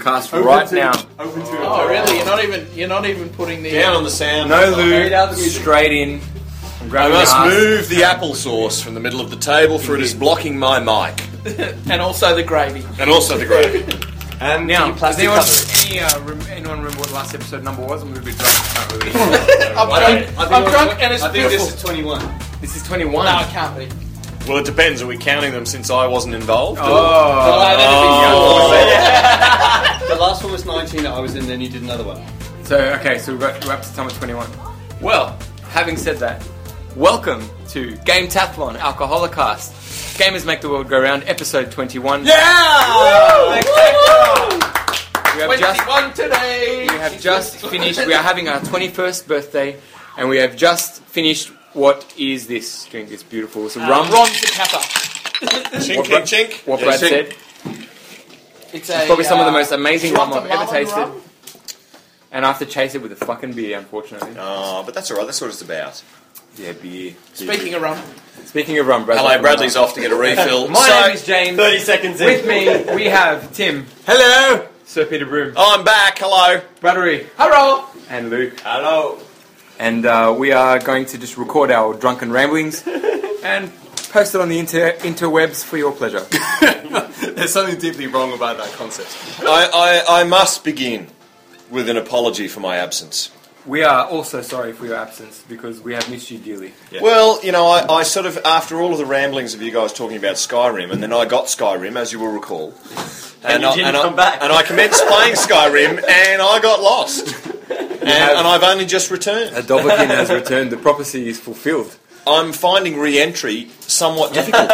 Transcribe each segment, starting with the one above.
cast right now. Oh, really? You're not even putting the Down on the sound. No lube, straight in. I must move the applesauce from the middle of the table, for it is blocking my mic. and also the gravy. And also the gravy. And now, does anyone remember what the last episode number was? I'm a little bit drunk. Can't really. I'm drunk and it's I think beautiful. this is 21. This is 21. No, it can't be. Well, it depends. Are we counting them since I wasn't involved? The last one was 19 that I was in, then you did another one. So we're up to time of 21. Well, having said that, welcome to Game Tathlon Alcoholicast. Gamers Make the World Go Round, episode 21. Yeah! We have 21 today! We have just finished, we are having our 21st birthday, and we have just finished, what is this drink? It's beautiful. It's a rum. Ron Zacapa. Chink, chink, chink. What Brad said. It's probably some of the most amazing rum I've ever tasted. Rum. And I have to chase it with a fucking beer, unfortunately. Oh, but that's alright, that's what it's about. Yeah, beer. Speaking of rum, Bradley. Hello, Bradley's off to get a refill. My name is James. 30 seconds in. With me, we have Tim. Hello! Sir Peter Broom. Oh, I'm back, hello. Bradley. hello! And Luke. Hello. And we are going to just record our drunken ramblings and post it on the interwebs for your pleasure. There's something deeply wrong about that concept. I must begin with an apology for my absence. We are also sorry for your absence because we have missed you dearly. Yeah. Well, you know, I sort of, after all of the ramblings of you guys talking about Skyrim, and then I got Skyrim, as you will recall. And you didn't come back. And I commenced playing Skyrim, and I got lost. And I've only just returned. A Dovahkiin has returned. The prophecy is fulfilled. I'm finding re-entry somewhat difficult.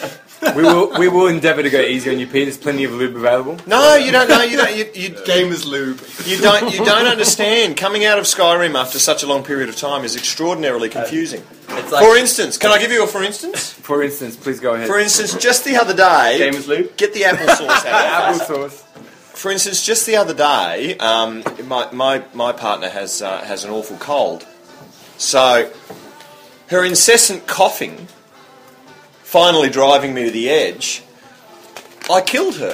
We will endeavour to go easy on you, Pete. There's plenty of lube available. No, you don't know. You Gamers lube. You don't understand. Coming out of Skyrim after such a long period of time is extraordinarily confusing. It's like For instance, can I give you a for instance? For instance, please go ahead. For instance, just the other day, Gamers lube. get the applesauce out. Applesauce. For instance, just the other day, my partner has an awful cold, so her incessant coughing, finally driving me to the edge, I killed her.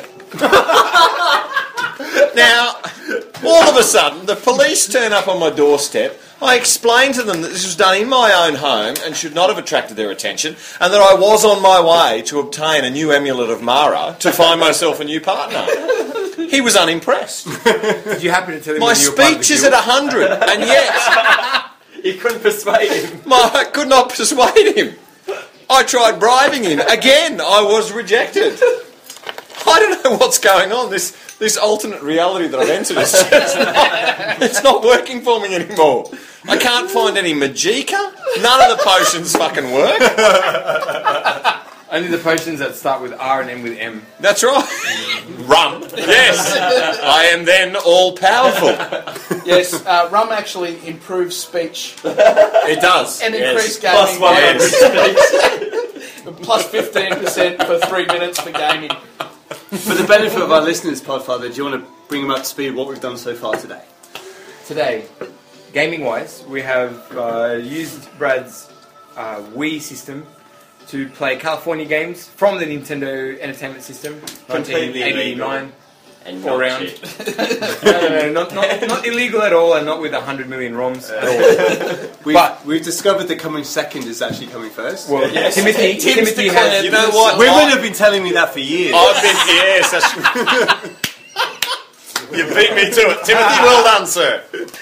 Now, all of a sudden, the police turn up on my doorstep. I explained to them that this was done in my own home and should not have attracted their attention, and that I was on my way to obtain a new amulet of Mara to find myself a new partner. He was unimpressed. Did you happen to tell him My when you were part of the speech is guild? at 100, and yet You couldn't persuade him. I could not persuade him. I tried bribing him. Again, I was rejected. I don't know what's going on. This alternate reality that I've entered is just it's not working for me anymore. I can't find any Magicka. None of the potions fucking work. Only the potions that start with R and end with M. That's right. Rum. Yes. I am then all powerful. Yes, rum actually improves speech It does. and Yes. increased gaming. Yes. Plus 15% for 3 minutes for gaming. For the benefit of our listeners, Podfather, do you want to bring them up to speed what we've done so far today? Today, gaming-wise, we have used Brad's Wii system to play California games from the Nintendo Entertainment System, Completely 1989. And All round. No, not illegal at all, and not with 100 million ROMs at all. We've discovered that coming second is actually coming first. Well, Yes. Timothy declared has. You know what? Women have been telling me that for years. I've been, yes, that's... You beat me to it. Timothy, well done, sir.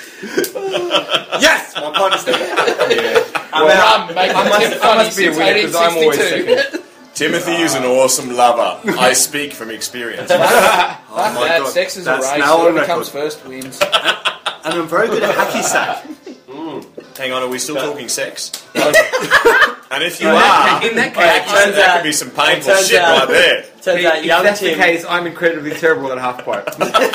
Yes! My partner's there. Rum making Tim I funny must be a since winner because I'm always 1862. second. Timothy is an awesome lover. I speak from experience. my That God. sex is a That's race. now on Whoever comes record. first wins. And I'm very good at hacky sack. Hang on, are we still talking sex? And if you are, In that that case, could be some painful turns shit out- right there. Turns if out young that's the Tim... case, I'm incredibly terrible at half pipe.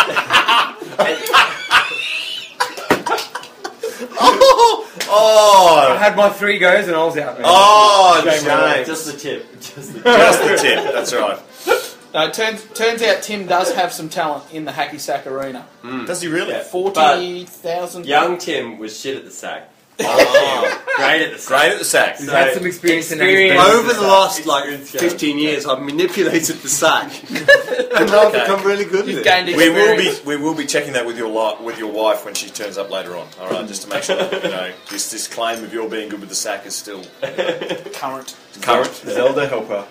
I Oh, had my 3 goes and I was out. Man. oh, Shame on shame. Just the tip. Just the Just the tip, that's right. No, it turns out Tim does have some talent in the hacky sack arena. Does he really? 40,000. Young Tim was shit at the sack. Great at the Great at the sack. He's had some experience in Experience. that. Over the last 15 years, I've manipulated the sack, and now I've become really good at You've it. gained experience. We will be checking that with your wife when she turns up later on. All right, just to make sure that, this claim of your being good with the sack is still Current. current. Zelda helper.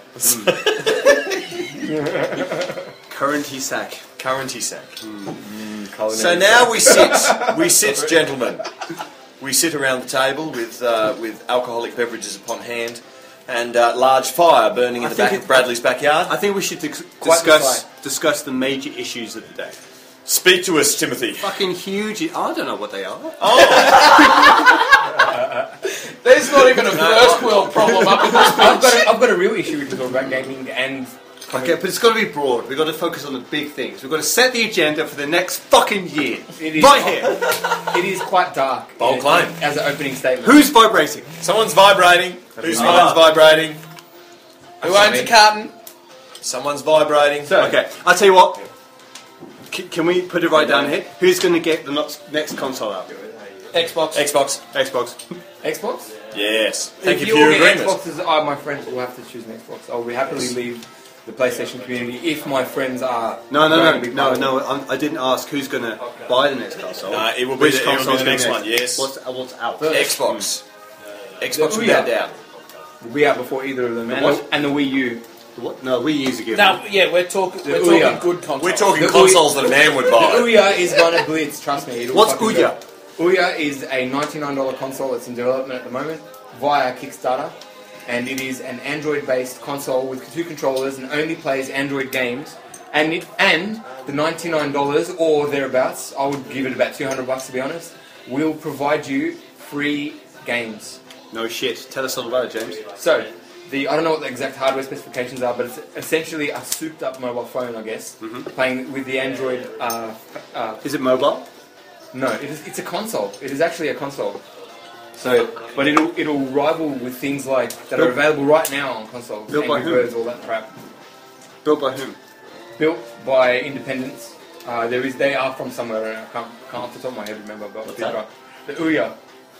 Currenty sack. Currenty sack. So now we sit, gentlemen. We sit around the table with alcoholic beverages upon hand, and large fire burning in the back of Bradley's backyard. I think we should Quite the discuss the major issues of the day. Speak to us, Timothy. Fucking huge. I don't know what they are. There's not even a first world problem up in this bitch. I've got a real issue with talking about gaming and. Okay, but it's got to be broad. We've got to focus on the big things. We've got to set the agenda for the next fucking year. It is, Right here. It is quite dark. Bold claim. As an opening statement. Who's vibrating? Someone's vibrating. Whose phone's vibrating? Who owns a carton? Someone's vibrating. So, Okay, I'll tell you what. Can we put it right down here? Who's going to get the next console out? Xbox. Xbox. Xbox? Yes. Thank If you you for all your get agreement. Xboxes, my friends will have to choose an Xbox. I'll be happily leave the PlayStation community if my friends are. No. going to be part of it. I didn't ask who's going to buy the next console. No, it will be Which the- it will be console's the gonna next one, yes. What's out? Xbox. Xbox The without Ouya. doubt. Will be out before either of them. And the Wii U. What? No, we use a gift. No, yeah, we're talking Ouya. good consoles. We're talking The consoles that a man would The buy. Ouya is going to blitz, trust me. It'll What's fucking Ouya? go. Ouya is a $99 console that's in development at the moment via Kickstarter. And it is an Android-based console with 2 controllers and only plays Android games. And the $99 or thereabouts, I would give it about $200 to be honest, will provide you free games. No shit. Tell us all about it, James. So, I don't know what the exact hardware specifications are, but it's essentially a souped-up mobile phone, I guess, playing with the Android. Is it mobile? No, it's a console. It is actually a console. So, but it'll rival with things like that are available right now on consoles. Built by Angry who? Birds, all that crap. Built by whom? Built by independents. They are from somewhere. And I can't off the top of my head remember. But What's that? The Ouya.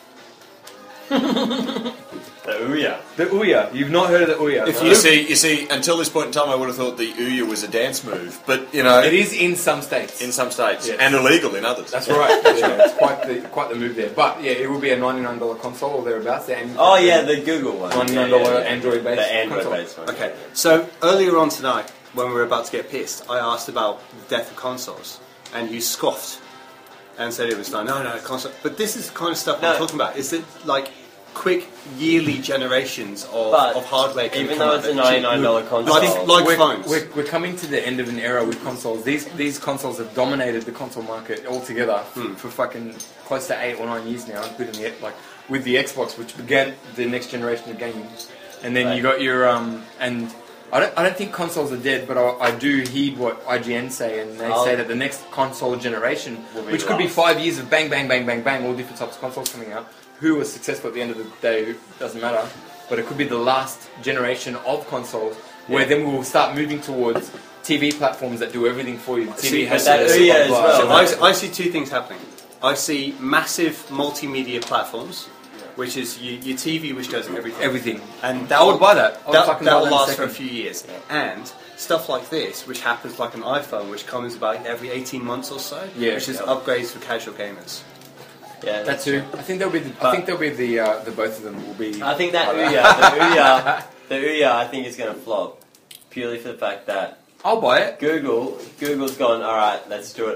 The Ouya. The Ouya. You've not heard of the Ouya. If You see, until this point in time, I would have thought the Ouya was a dance move, but It is in some states. in some states Yes. and illegal in others. That's right. It's quite the move there. But yeah, it will be a $99 console or thereabouts. Oh yeah, the Google one. $99 Android-based The Android-based one. Okay, so earlier on tonight, when we were about to get pissed, I asked about the death of consoles, and you scoffed and said it was no, console. But this is the kind of stuff No. I'm talking about. Is it like quick yearly generations But of hardware? Can even come though out it's a that cheap? $99 console, Like phones. We're coming to the end of an era with consoles. These consoles have dominated the console market altogether for fucking close to 8 or 9 years now, including with the Xbox, which began the next generation of gaming. And then you got your and I don't think consoles are dead, but I do heed what IGN say, and they say that the next console generation, Will be which could be last. 5 years of bang, bang, bang, bang, bang, all different types of consoles coming out. Who was successful at the end of the day doesn't matter, but it could be the last generation of consoles, where then we will start moving towards TV platforms that do everything for you. See, TV has but that Ouya as well. So I see two things happening. I see massive multimedia platforms, which is your TV, which does everything. everything. And I would buy that. I would fucking buy that'll that in a last for a second. few years. And stuff like this, which happens like an iPhone, which comes about every 18 months or so, Yeah. which is upgrades for casual gamers. yeah, That too. I think there'll be the both of them will be. I think that like Ouya, the Ouya, I think is going to flop purely for the fact that I'll buy it. Google's gone. All right, let's do it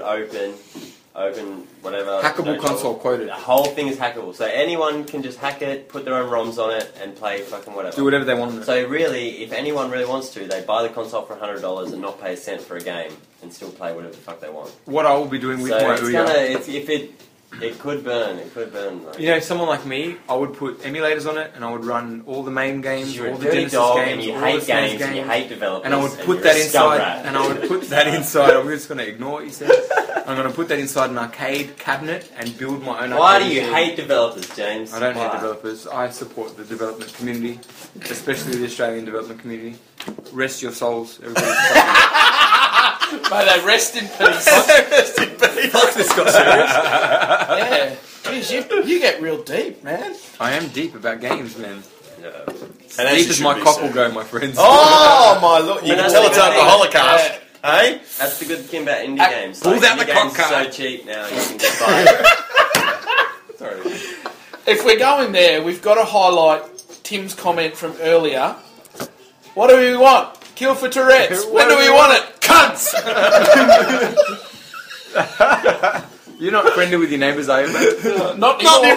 open, whatever. Hackable no console trouble. quoted. The whole thing is hackable, so anyone can just hack it, put their own ROMs on it, and play fucking whatever. Do whatever they want. On it. So really, if anyone really wants to, they buy the console for $100 and not pay a cent for a game, and still play whatever the fuck they want. What I will be doing with So my it's Ouya. it could burn. It could burn. Like, You know, someone like me, I would put emulators on it, and I would run all the main games, you're all a the dirty Genesis dog, games, and you all hate the SNES games, and you hate developers, and I would put you're that a inside. scum And I would put that inside. I'm just going to ignore what you said. I'm going to put that inside an arcade cabinet and build my own. Why do arcade you machine. hate developers, James? I don't Why? hate developers. I support the development community, especially the Australian development community. Rest your souls, everybody. May they rest in peace. Fuck, this got serious. Yeah. Jeez, You get real deep, man. I am deep about games, man. Yeah. And as Deep you as should my be, cock sir. will go, my friends. Oh my lord! You But can that's tell the it's good over the thing. Holocaust, hey? That's the good thing about indie games. Pulled Like, out the indie games cock are so card. cheap now, you can just buy it. Sorry. If we're going there, we've got to highlight Tim's comment from earlier. What do we want? Kill for Tourette's. When do we want it? Cunts! You're not friendly with your neighbours, are you, mate? Not anymore.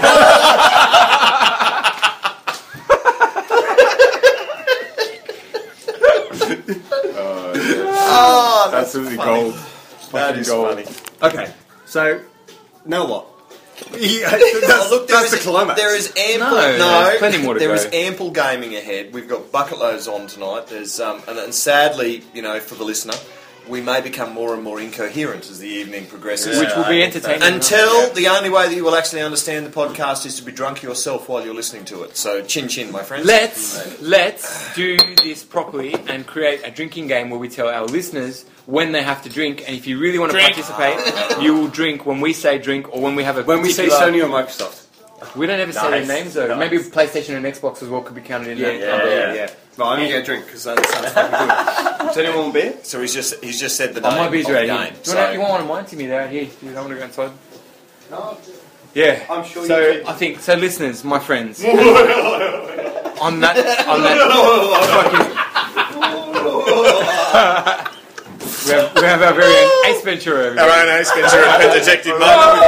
Oh, that's Absolutely funny. gold. That is gold. funny. Okay, so now what? Oh, look, That's the climax. There is ample. No, there's plenty more to there go. is ample gaming ahead. We've got bucket loads on tonight. There's and sadly, for the listener, we may become more and more incoherent as the evening progresses. Which will be entertaining. Until the only way that you will actually understand the podcast is to be drunk yourself while you're listening to it. So chin chin, my friends. Let's do this properly and create a drinking game where we tell our listeners when they have to drink, and if you really want to Drink. participate, you will drink when we say drink or when we have a When we say particular- Sony or Microsoft. We don't ever say their Nice. names though. Nice. Maybe PlayStation and Xbox as well could be counted in that. yeah. Well, I'm gonna get a drink because that sounds fucking good. Does anyone want beer? So he's just said the Oh, name my beer's of ready. the You game. want one of mine, Timmy? There, here. You don't want to go inside? No. Yeah. I'm sure you So can. I think so. Listeners, my friends. on that fucking. we have our very own Ace Ventura. Our Everybody. own Ace Ventura Pet Detective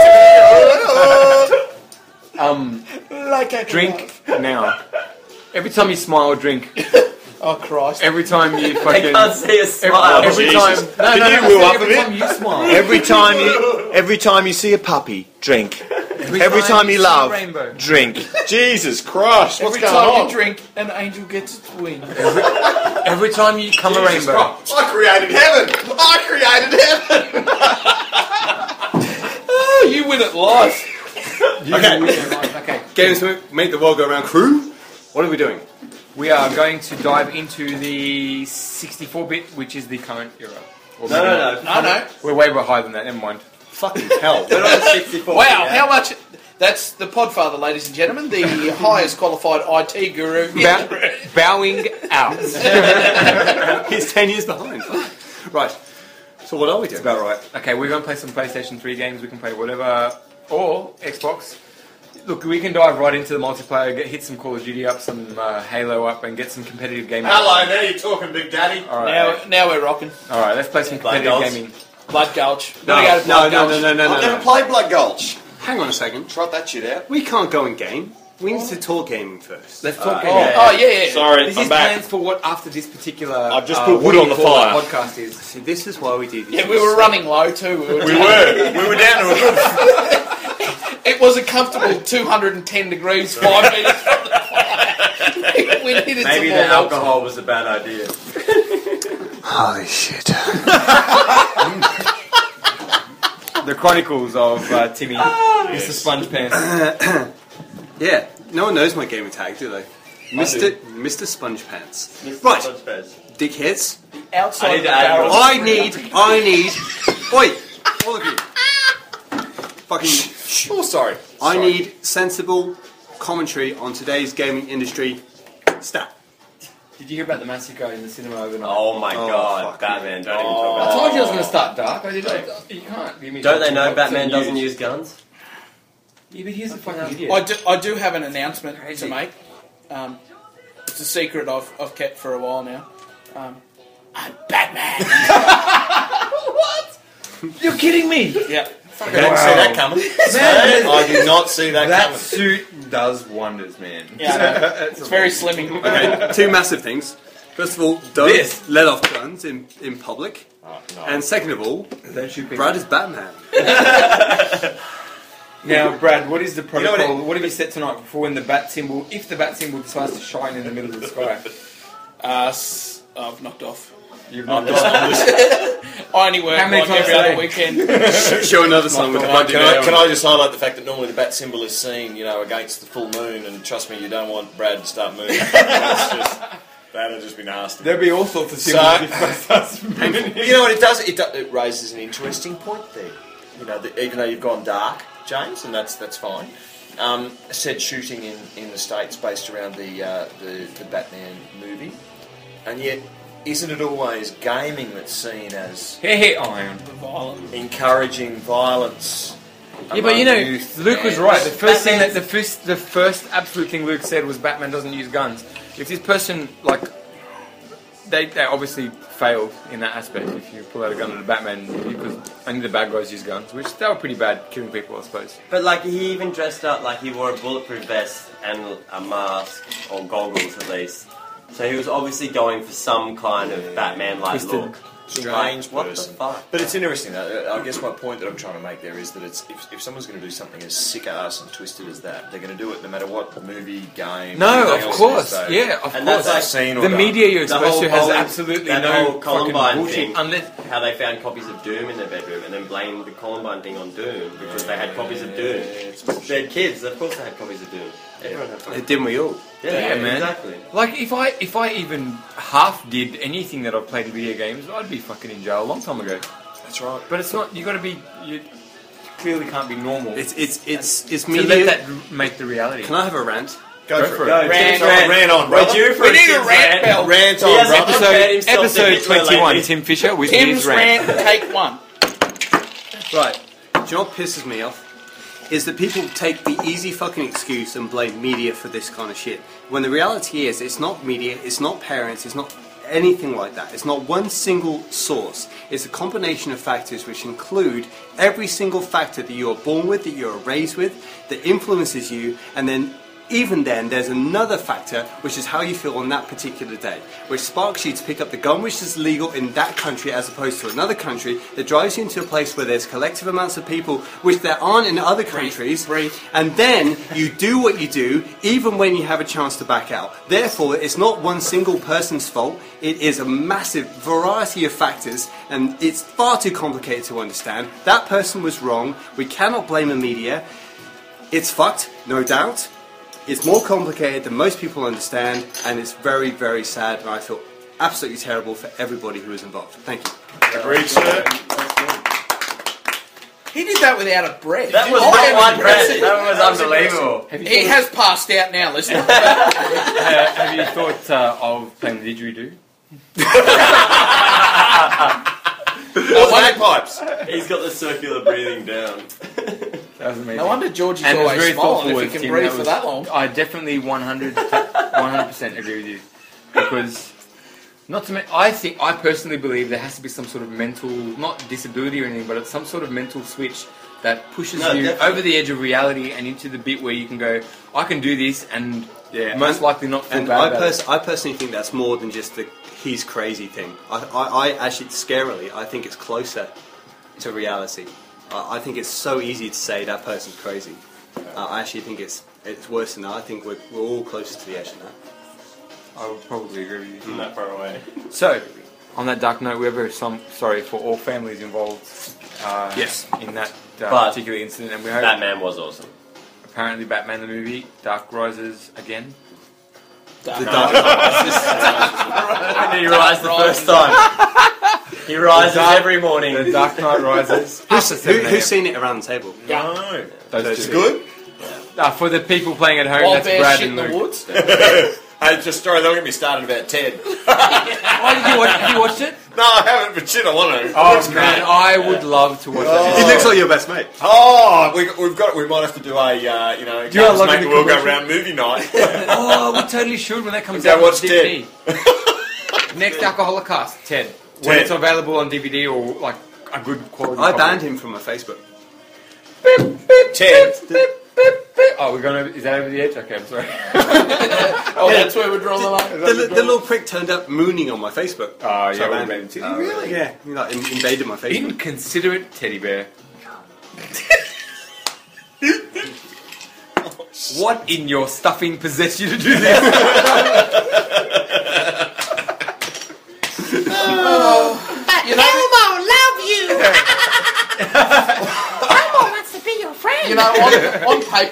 moment. Like a Drink now. Every time you smile, drink. Oh, Christ. Every time you They fucking. can't see a smile. Every time. Jesus. No, Can no, you no. woo up a Every bit? time you smile. Every time you see a puppy, drink. Every time you see a love, rainbow. drink. Jesus Christ, what's Every going time on? you drink, an angel gets its wing. Every time you come a Jesus rainbow. Christ. I created heaven! I created heaven! Oh, you win at life. Okay. Okay. Games Make the World Go Round crew. What are we doing? We are going to dive into the 64-bit, which is the current era. Or No, maybe no, not. no. No, no. We're way higher than that. Never mind. Fucking hell. We're on 64. Wow, yeah. how much... That's the Podfather, ladies and gentlemen, the highest qualified IT guru. Bowing out. He's 10 years behind. Right. So what are we doing? About right. Okay, we're going to play some PlayStation 3 games. We can play whatever, or Xbox. Look, we can dive right into the multiplayer, hit some Call of Duty up, some Halo up, and get some competitive gaming. Hello, now you're talking, Big Daddy. All right. Now we're rocking. All right, let's play some Blood competitive Gulch. gaming. Blood Gulch. No, Gotta go to Blood Gulch. I've never played Blood Gulch. Hang on a second. Trot that shit out. We can't go in game. We need to talk gaming first. Let's talk Oh, gaming. oh, yeah. Sorry, This is plans for what after this particular. I've just put what wood do you on the call it, fire. Podcast is. See, this is why we do this. Yeah, we were running low too. We were down to a good. It was a comfortable 210 degrees, 5 metres from the fire. We needed Maybe some the more alcohol was a bad idea. Holy shit. The Chronicles of Timmy, Mr. Sponge Pants. Yeah, no one knows my gaming tag, do they? Mr. Sponge Pants. Right, dickheads. outside I need the to add barrel. I need. Oi, all of you. Fucking. Oh, sorry. I need sensible commentary on today's gaming industry. Stat. Did you hear about the massacre in the cinema overnight? Oh my Oh, god, fuck Batman, don't I even talk about told you I was going to start dark. I didn't. You can't give me. it. Don't they know some Batman news. doesn't use guns? Yeah, but here's the fucking idiot. I do have an announcement Crazy. to make. It's a secret I've kept for a while now. I'm Batman. You're kidding me. Yeah. I didn't see that coming. I did not see that That coming. suit does wonders, man. Yeah, I know. It's very slimming. Okay, two massive things. First of all, don't This. let off guns in public. No. And second of all, Don't shoot people. Brad is Batman. Now, Brad, what is the know protocol? what What have you set tonight for when the bat symbol, if the bat symbol decides to shine in the middle of the sky? I've knocked off. You've not I only work How many like times every a other day? weekend. Show another song with the Can budget. I just highlight the fact that normally the bat symbol is seen, against the full moon, and trust me, you don't want Brad to start moving. That'd just be nasty. There'll be all sorts of So- symbols if that starts moving. You know what it does? It raises an interesting point there. Even though you've gone dark, James, and that's fine. said shooting in the States based around the Batman movie, and yet isn't it always gaming that's seen as Iron. encouraging violence? Yeah, but you know, youth? Luke was right. The first thing that the first absolute thing Luke said was Batman doesn't use guns. If this person like they obviously failed in that aspect. If you pull out a gun at a Batman, because only the bad guys use guns, which they were pretty bad killing people, I suppose. But like he even dressed up like he wore a bulletproof vest and a mask or goggles at least. So he was obviously going for some kind of Batman-like Twisted. look. Strange What person. the fuck? But it's interesting, though. I guess my point that I'm trying to make there is that it's if someone's going to do something as sick-ass and twisted as that, they're going to do it no matter what movie, game... No, anything of else course. is, so Yeah, of And course. that's like scene or the done. media you're The exposed whole to has Colin- absolutely that no whole fucking Columbine bullshit thing. unless... How they found copies of Doom in their bedroom and then blamed the Columbine thing on Doom because they had copies of Doom. They're kids, of course they had copies of Doom. Everyone had copies. Didn't we all? Yeah, man. Exactly. Like, if I even half did anything that I've played in video games, I'd be fucking in jail a long time ago. That's right. But it's not. You got to be. You clearly can't be normal. It's to media. let that make the reality. Can I have a rant? Go for it. Go, Rant, Ran on, We're brother. due for We a need a Tim's rant bell. Rant He on, hasn't brother. compared himself to Episode Hitler 21. lately. Tim Fisher with Tim's his rant. rant, take one. Right. Do you know what pisses me off? Is that people take the easy fucking excuse and blame media for this kind of shit. When the reality is, it's not media, it's not parents, it's not anything like that. It's not one single source. It's a combination of factors which include every single factor that you are born with, that you are raised with, that influences you, and then even then, there's another factor, which is how you feel on that particular day, which sparks you to pick up the gun which is legal in that country as opposed to another country, that drives you into a place where there's collective amounts of people which there aren't in other countries, and then you do what you do, even when you have a chance to back out. Therefore, it's not one single person's fault, it is a massive variety of factors, and it's far too complicated to understand. That person was wrong, we cannot blame the media, it's fucked, no doubt. It's more complicated than most people understand, and it's very, very sad, and I feel absolutely terrible for everybody who is involved. Thank you. Agreed, sir. He did that without a breath. That was Oh, not yeah, one breath. impressive. That was unbelievable. He has passed out now, listen. Have you thought of playing the didgeridoo? Bagpipes. He's got the circular breathing down. That was amazing. No wonder Georgie's And it was always very smiling thoughtful if words, he can Tim. breathe That for was- that long. I definitely 100% agree with you. Because, not to I personally believe there has to be some sort of mental, not disability or anything, but it's some sort of mental switch that pushes No, you definitely. over the edge of reality and into the bit where you can go, I can do this, and Yeah, most and- likely not feel And bad about it. I personally think that's more than just the he's crazy thing. I actually, scarily, I think it's closer to reality. I think it's so easy to say that person's crazy. I actually think it's worse than that. I think we're all closer to the edge than that. I would probably agree with you. Not far away. So, on that dark note, we're very sorry for all families involved Yes. in that But particular incident, and we hope Batman was awesome. apparently Batman the movie, Dark Rises again. The dark When did he rise the first time? He rises every morning. The Dark Knight Rises. After 7 a.m. Who's seen it around the table? No. Those It's two. good. For the people playing at home, Wild that's bear Brad shit and in the Luke. woods. Hey, just sorry, don't get me started about Ted. Oh, did you watch? Have you watched it? No, I haven't, but shit, I want to. Oh man, I would love to watch that. He looks like your best mate. Oh, we might have to do a, Do you Carl's like Make the the World Go commercial? Round movie night. Oh, we totally should when that comes Go out. on watch DVD. Next Alcoholicast, Ted. When Ted. it's available on DVD or like a good quality. I copy. banned him from my Facebook. Ted. Oh, we're gonna. Is that over the edge? Okay, I'm sorry. Oh, that's where we're drawing the line. The little prick turned up mooning on my Facebook. Oh, So I yeah, banned we him. banned him. Oh, really? Yeah. He like invaded my Facebook. Inconsiderate teddy bear. What in your stuffing possessed you to do this? You know, Elmo, love you. Elmo wants to be your friend. you know, on paper,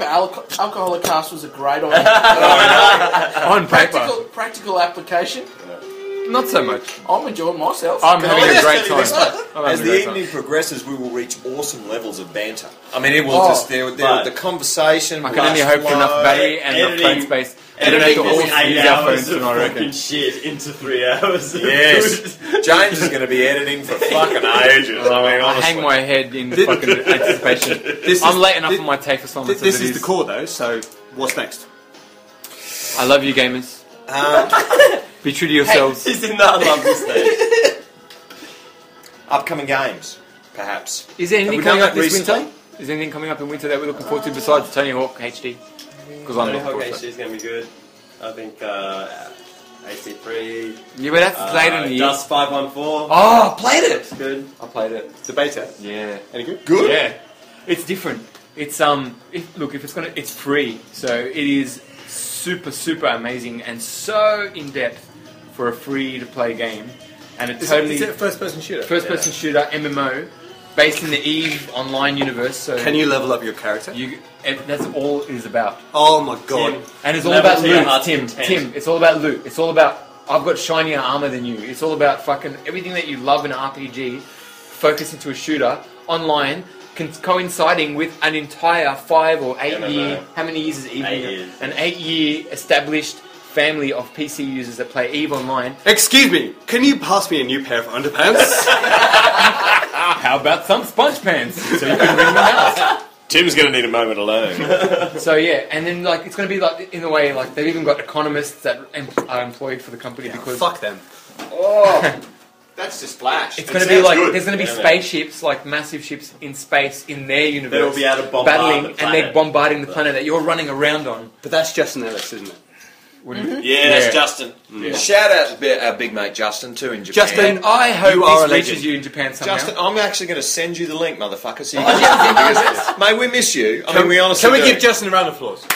Alcoholicast was a great idea. On paper. Practical application. Not so much. I'm enjoying myself. I'm having a great time. As I'm having a the great time. evening progresses, we will reach awesome levels of banter. I mean, it will Oh, just but the conversation. I can only hope for enough battery and enough phone space. We don't have to all use our phones of tonight, I reckon. fucking shit into 3 hours. of Yes, good. James is going to be editing for fucking ages. I mean, I honestly. hang my head in fucking anticipation. I'm late enough on my take assignments This as it is the core though, so what's next? I love you, gamers. Be true to yourselves. He's in that lovely state. Upcoming games, perhaps. Is there anything Have we coming done up that this recently? winter? Is there anything coming up in winter that we're looking forward to besides Tony Hawk HD? Because I'm Tony looking Hawk forward to HD it. is going to be good. I think AC3. Yeah, but that's later in the year. Dust 514. Oh, I played it! Good. I played it. The beta. Yeah. Any good? Good. Yeah. It's different. It's if it's gonna, it's free, so it is super amazing and so in depth for a free to play game, and it Is totally it a first-person shooter? first person shooter MMO based in the EVE online universe. So Can you level up your character? that's all it is about. Oh my god. Tim. And it's all Level about to your loot, heart's Tim. content. Tim, it's all about loot. It's all about I've got shinier armor than you. It's all about fucking everything that you love in an RPG, focused into a shooter online, coinciding with an entire 5 or 8 MMO. year. How many years is Eve? 8 years. An 8-year established family of PC users that play Eve online. Excuse me, can you pass me a new pair of underpants? How about some sponge pants? So you can bring them out. Tim's going to need a moment alone. So yeah, and then like it's going to be like in a way like they've even got economists that are employed for the company because Fuck them. Oh, that's just flash. it's going to be like there's going to be Yeah, man. spaceships, like massive ships in space in their universe. They'll be able to bombard battling, the and planet. they're bombarding the planet that you're running around on. But that's Justin Ellis, isn't it? Yeah, that's Justin. Shout out to our big mate Justin too in Japan. Justin, And I hope You are a this reaches legend. you in Japan somehow. Justin, I'm actually going to send you the link, motherfucker. So you can use it. Mate, we miss you. I mean, we honestly Can we do. give Justin a round of applause?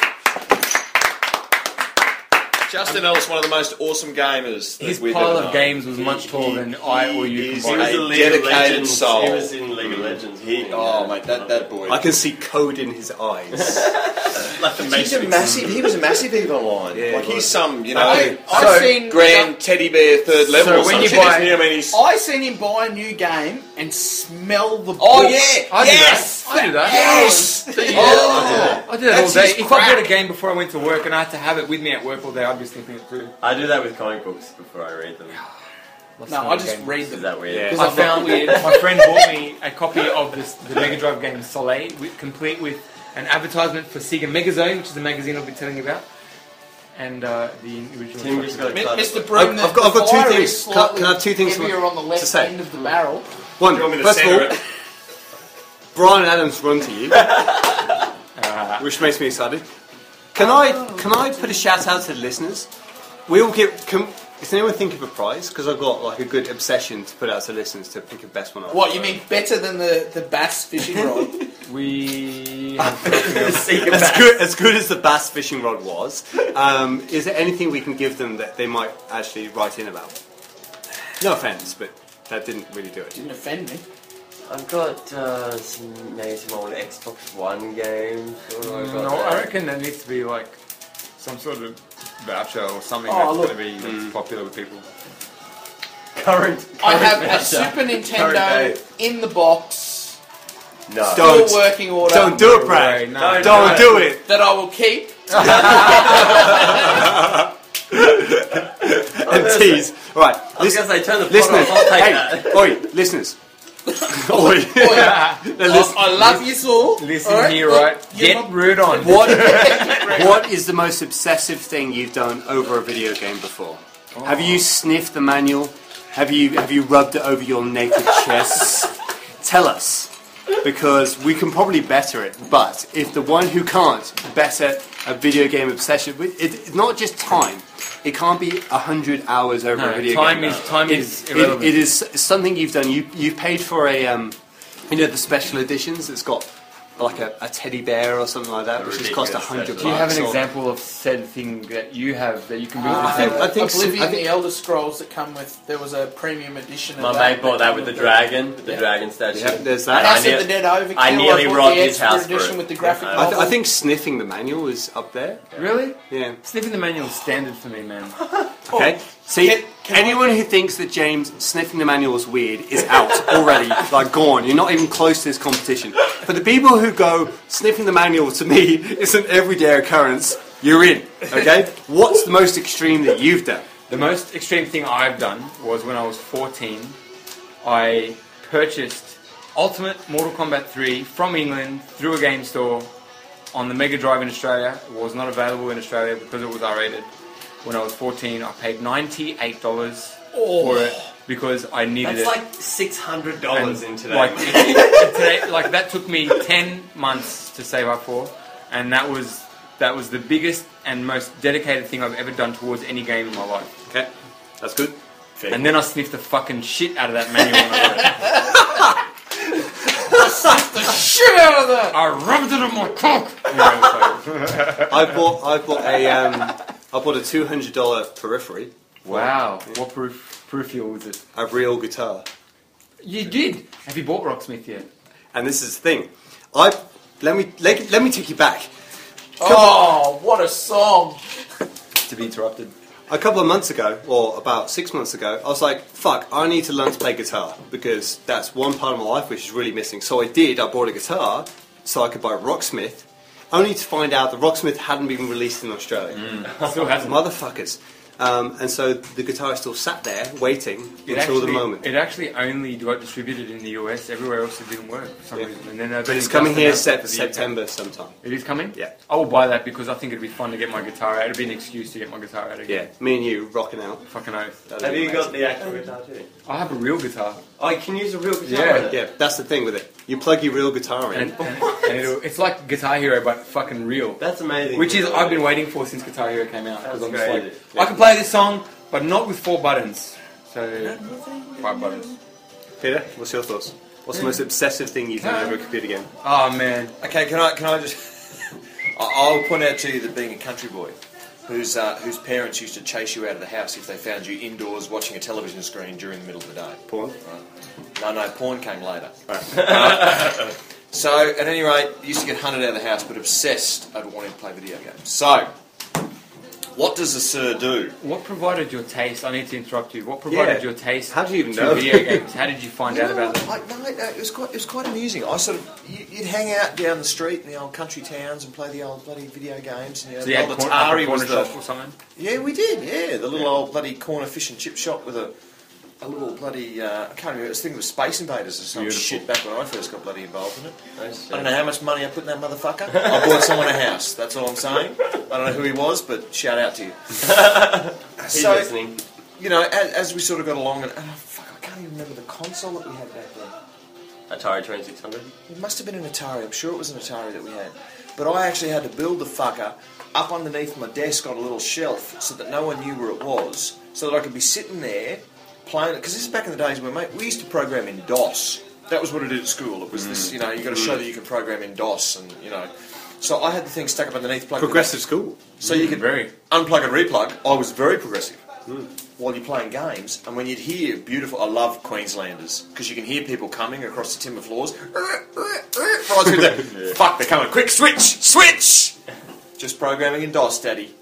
Justin Ellis, one of the most awesome gamers. that His we've pile ever of known. games was much taller than I or you He was combined. a A League of dedicated Legends. soul. He was in League of Legends. Oh, mate, that boy. I can see code in his eyes. Like the He was a massive Eve online. Yeah, like he he's some, you know, I seen grand teddy bear third level so or when some you shit, buy- isn't he? I mean, he's... I seen him buy a new game and smell the. Oh, book. yeah! I do Yes! that. I do that. Yes! I do that all That's day. his If I crack. bought a game before I went to work and I had to have it with me at work all day, I'd be sniffing it through. I do that with comic books before I read them. No, I just read Is them. that weird? Yeah. Because I I'm not found weird. my friend bought me a copy of the Mega Drive game Soleil, complete with an advertisement for Sega Megazone, which is the magazine I'll be telling you about, and the original. Tim just got a Mr. Broom, I've got two fire things. is Can slightly I have two things heavier on the left say? end of the barrel. One, want me to first of centre all, it? Brian Adams run to you, which makes me excited. Can I put a shout out to the listeners? We all get. Does anyone think of a prize? Because I've got like a good obsession to put out to listeners to pick a best one up. What, you mean better than the bass fishing rod? We As good as the bass fishing rod was, is there anything we can give them that they might actually write in about? No offense, but that didn't really do it. Didn't offend me. I've got maybe some old Xbox One games. No, I reckon there needs to be like some sort of voucher or something Oh, that's look. going to be that's popular with people. Current. I have a voucher. Super Current Nintendo day. in the box, No. Don't. still working order, Don't do it, Brad. Way, no. Don't do it. that I will keep. And tease. All right, I was going to say, turn the pot listeners. off. I'll take Hey, that. oi, listeners. Oi. I love you all. Listen alright? here, right? You're Get my- rude on. What is the most obsessive thing you've done over a video game before? Have you sniffed the manual? Have you rubbed it over your naked chest? Tell us, because we can probably better it. But if the one who can't better a video game obsession, it's not just time. It can't be 100 hours over No, a video time game. is irrelevant. It is something you've done. You've paid for a the special editions. It's got like a teddy bear or something like that, which has cost ridiculous $100. Do you have an or- example of said thing that you have that you can bring to the I table? think- Oblivion, the Elder Scrolls that come with, there was a premium edition of My that. mate bought that with the dragon, with the dragon statue. Yeah, there's And that. House of the Dead Overkill. I nearly bought robbed the his house extra for edition it. with the graphic I novel. I think sniffing the manual is up there. Really? Yeah. Sniffing the manual is standard for me, man. Okay. See, Can anyone who thinks that James sniffing the manual is weird is out already, like gone. You're not even close to this competition. For the people who go, sniffing the manual to me is an everyday occurrence, you're in, okay? What's the most extreme that you've done? The most extreme thing I've done was when I was 14, I purchased Ultimate Mortal Kombat 3 from England through a game store on the Mega Drive in Australia. It was not available in Australia because it was R-rated. When I was 14, I paid $98 for it because I needed That's it. like $600 in today. Like, today, like that took me 10 months to save up for, and that was the biggest and most dedicated thing I've ever done towards any game in my life. Okay, that's good. And then I sniffed the fucking shit out of that manual when I read it. Shit out of that! I rubbed it on my cock. I bought a $200 periphery, Wow, what peripheral was it? a real guitar. You did. Have you bought Rocksmith yet? And this is the thing. Let me take you back. Oh, what a song! To be interrupted. A couple of months ago, or about 6 months ago, I was like, fuck, I need to learn to play guitar because that's one part of my life which is really missing. So I bought a guitar so I could buy Rocksmith, only to find out that Rocksmith hadn't been released in Australia. Still hasn't. Motherfuckers. And so the guitar still sat there waiting until the moment. It actually only got distributed in the US. Everywhere else it didn't work for some reason. And then But it's coming here September sometime. It is coming? Yeah. I will buy that because I think it'd be fun to get my guitar out. It'd be an excuse to get my guitar out Yeah, again. me and you rocking out. Fucking oath. Have you got the actual guitar too? I have a real guitar. Oh, you can use a real guitar Yeah. with it? Yeah, that's the thing with it. You plug your real guitar in. And it's like Guitar Hero, but fucking real. That's amazing. Which is I've been waiting for since Guitar Hero came out. Because That's I'm just great. like, I can play this song, but not with 4 buttons. So 5 buttons. Peter, what's your thoughts? What's the most obsessive thing you've done over a computer game? Oh man. Okay, can I just? I'll point out to you that being a country boy, whose parents used to chase you out of the house if they found you indoors watching a television screen during the middle of the day. Porn? No, porn came later. So, at any rate, used to get hunted out of the house, but obsessed over wanting to play video games. So, what does the sir do? What provided your taste? I need to interrupt you. What provided your taste? How do you even to know? video games? How did you find out about them? It was quite amusing. I sort of you'd hang out down the street in the old country towns and play the old bloody video games. And, So the you had old corner Atari was the shop or something? yeah we did the little old bloody corner fish and chip shop with a little bloody I can't remember. I think it was Space Invaders or some Beautiful. shit back when I first got bloody involved in it. Nice. I don't know how much money I put in that motherfucker. I bought someone a house. That's all I'm saying. I don't know who he was, but shout out to you. He's So, listening. you know, as we sort of got along, and fuck, I can't even remember the console that we had back then. Atari 2600. It must have been an Atari. I'm sure it was an Atari that we had. But I actually had to build the fucker up underneath my desk on a little shelf so that no one knew where it was, so that I could be sitting there playing it. Because this is back in the days when, mate, we used to program in DOS. That was what I did at school. It was this, you know, you got to show that you can program in DOS, and you know. So I had the thing stuck up underneath. Progressive school. So you could Very. unplug and replug. I was very progressive. While you're playing games, and when you'd hear beautiful, I love Queenslanders because you can hear people coming across the timber floors. Right through the, fuck, they're coming! Quick, switch! Just programming in DOS, Daddy.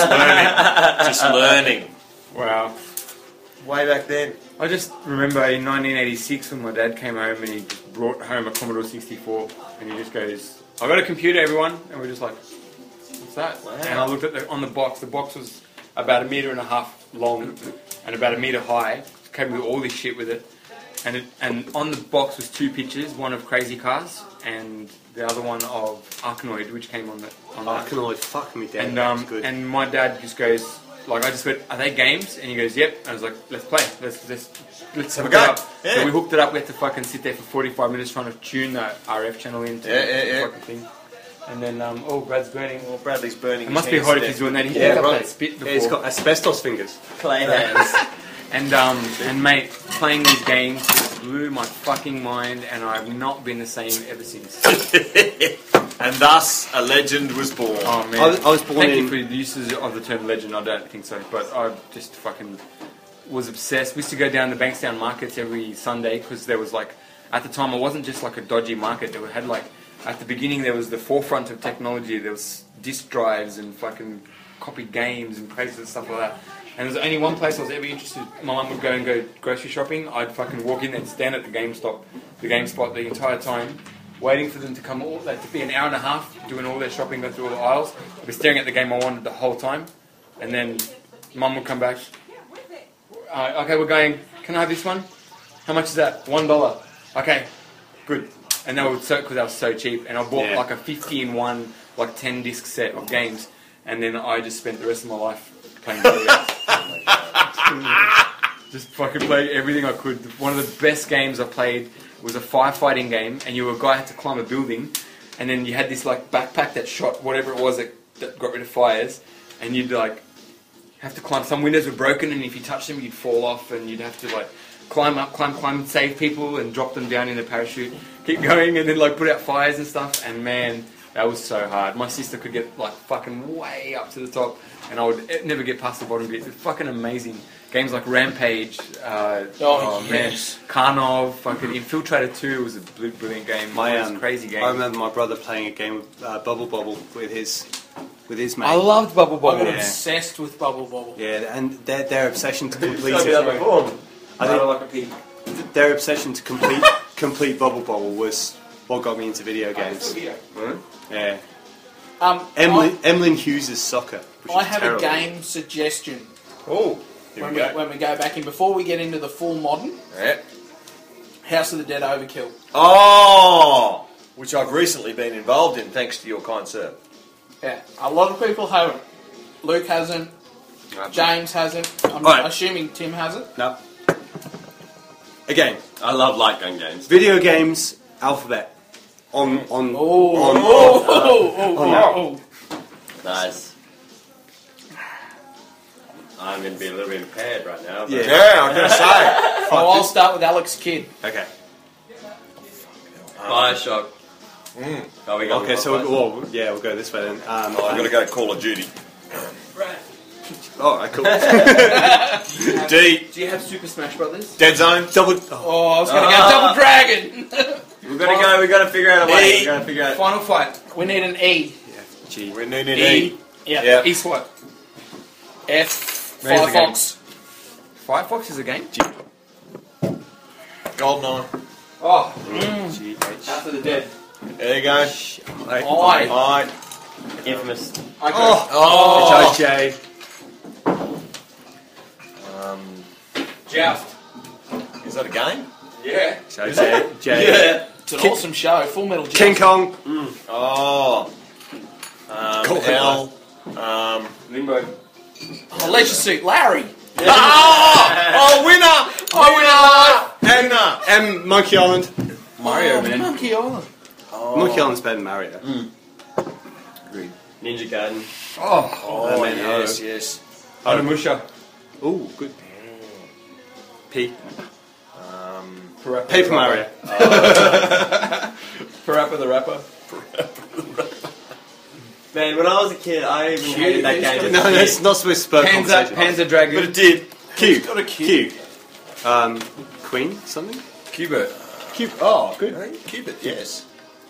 Just learning. Wow. Way back then. I just remember in 1986 when my dad came home and he just brought home a Commodore 64 and he just goes, "I got a computer, everyone," and we're just like, "What's that?" Wow. And I looked at on the box. The box was about 1.5 meters long and about 1 meter high. It came with all this shit with it, and on the box was 2 pictures, one of Crazy Cars and the other one of Arkanoid, which came on the Arkanoid, fuck me dead. and That's good. and my dad just goes, like, I just went, "Are they games?" And he goes, "Yep." And I was like, "Let's play. Let's have a hook go." it up." Yeah. So we hooked it up. We had to fucking sit there for 45 minutes trying to tune that RF channel into the fucking thing. And then, Brad's burning. Well, Bradley's burning. It must his be hands hot to if he's death. doing that. He Yeah, picked up right. that spit before. Yeah, he's got asbestos fingers. Clay hands. And mate, playing these games just blew my fucking mind, and I've not been the same ever since. And thus, a legend was born. Oh man, I was born Thank in- you for the uses of the term legend. I don't think so, but I just fucking was obsessed. We used to go down the Bankstown markets every Sunday because there was like, at the time, it wasn't just like a dodgy market. It had like, at the beginning there was the forefront of technology. There was disk drives and fucking copied games and crazy stuff like that. And there's only one place I was ever interested. My mum would go grocery shopping. I'd fucking walk in and stand at the GameSpot the entire time, waiting for them to come. That'd be an hour and a half doing all their shopping, go through all the aisles. I'd be staring at the game I wanted the whole time, and then mum would come back. Okay, we're going. Can I have this one? How much is that? $1. Okay, good. And they were because they were so cheap. And I bought like a 50-in-1, like 10-disc set of games, and then I just spent the rest of my life playing video games. Just fucking play everything I could. One of the best games I played was a firefighting game, and you were a guy had to climb a building, and then you had this like backpack that shot whatever it was that got rid of fires, and you'd like have to climb. Some windows were broken, and if you touched them, you'd fall off, and you'd have to like climb, save people, and drop them down in a parachute, keep going, and then like put out fires and stuff. And man, that was so hard. My sister could get like fucking way up to the top, and I would never get past the bottom bit. It's fucking amazing. Games like Rampage, man, Karnov, fucking Infiltrator 2 was a brilliant game. It was a crazy game. I remember my brother playing a game of Bubble Bobble with his mate. I loved Bubble I Bobble. got obsessed with Bubble Bobble. Yeah, and their obsession to complete Showed me that before. I think like a pig. their obsession to complete Bubble Bobble was what got me into video games. Yeah. Emlyn Hughes' Soccer. Which I is have terrible. a game suggestion Oh, here when we we, go. when we go back in. Before we get into the full modern, Yeah. House of the Dead Overkill. Oh, which I've recently been involved in, thanks to your kind sir. Yeah, a lot of people haven't. Luke hasn't. James hasn't. I'm Right. assuming Tim hasn't. No. Again, I love light gun games. video games, Alphabet. On Nice. I'm going to be a little bit impaired right now. But Yeah. Yeah, I'm going to say. Oh, I'll start with Alex Kidd. Okay. Bioshock. Oh, we got Okay, so we'll go this way then. I've got to go Call of Duty. Oh, right, cool. D. Do you have Super Smash Brothers? Dead Zone. Double. Oh, I was going to go Double Dragon. We've got to figure out a way. We've got to figure out. Final Fight. We need an E. G. We need an E. E. Yeah. Yeah. East what? F. Where's the Firefox. Firefox is a game? Goldeneye. Oh, G. H. House of the Dead. There you go. I. Alright. Infamous. Oh. H. Joust. Is that a game? Yeah. J. J. Yeah. It's an awesome show. Full Metal Jacket. King Kong. Oh. L. Limbo. Oh, Leisure Suit Larry. Oh, winner! And Monkey Island. Mario, man. Monkey Island. Monkey Island's better than Mario. Ninja Gaiden. Oh, man, yes. Onimusha. Ooh, good. P. Parappa Paper Mario. Parappa the Rapper. Man, when I was a kid, I even hated that game. as No, a kid. that's not supposed to spur conversation. Panzer Dragon. But it did. Q. got a Q? Queen something? Cubert. Q. Oh, good. Cupid, yes.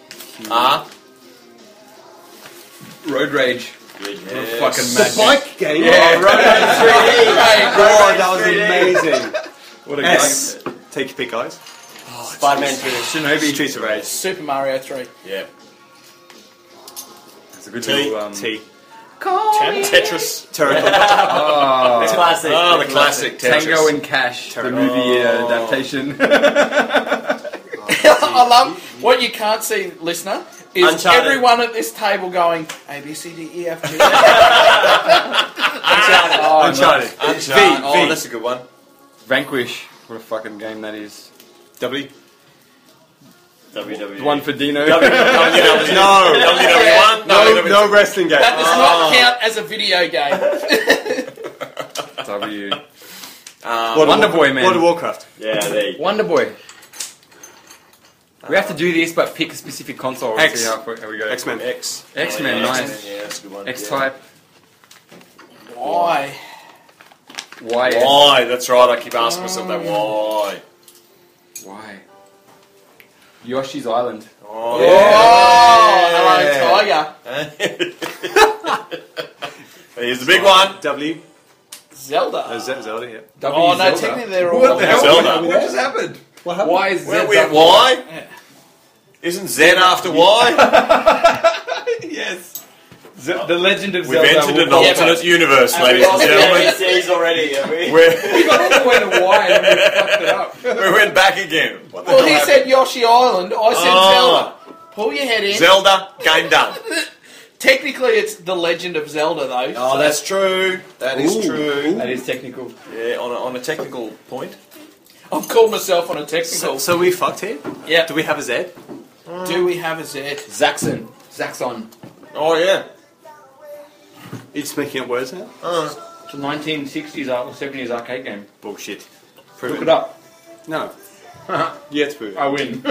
Road Rage. Yes. Fucking The magic. bike game. Yeah, Oh, right. God, that was 3D. amazing. What a S. Take your pick, guys. Spider-Man 2. Shinobi. Streets of Rage. Super Mario 3. Yeah. That's a good T. little, T. Tetris. Terrible. The classic. Oh, the classic Tetris. Tango and Cash, the movie adaptation. I love what you can't see, listener, is Uncharted. everyone at this table going A, B, C, D, E, F, G. Uncharted. Uncharted. Oh, V. that's a good one. Vanquish. What a fucking game that is. W. WWE. One for Dino. No. WWE1. No wrestling game. That does not count as a video game. W. Wonder Boy, man. World of Warcraft. Yeah, there you go. Wonder Boy. We have to do this, but pick a specific console. X. See how we go. X-Men. X. X-Men, nice. Yeah, that's a good one. X-Type. Why? Y. Why? That's right. I keep asking myself that. Why? Why? Yoshi's Island. Oh, Hello, Tiger. Here's the big one. W. Zelda. Zelda, yeah. Oh, no, Zelda. technically they're all... What the hell? Zelda. What just happened? What happened? Why is Well, Zelda? why? Yeah. Isn't Z after Y? Yes. The Legend of We've Zelda. entered an will- alternate universe, And ladies we and lost the gentlemen. ABCs already, have we? We got all the way to Y and then we fucked it up. We went back again. What the Well, hell he happened? said Yoshi Island. I said Oh. Zelda. Pull your head in. Zelda, game done. Technically, it's The Legend of Zelda, though. Oh, that's true. That is true. That is technical. Yeah, on a technical point. I've called myself on a technical. So we fucked here? Yeah. Do we have a Z? Do we have a Z? Zaxxon. Zaxxon. Oh, yeah. You're just making up words now? It's a 1960s or 70s arcade game. Bullshit. Look Prove it up. No. You have to prove it. I win.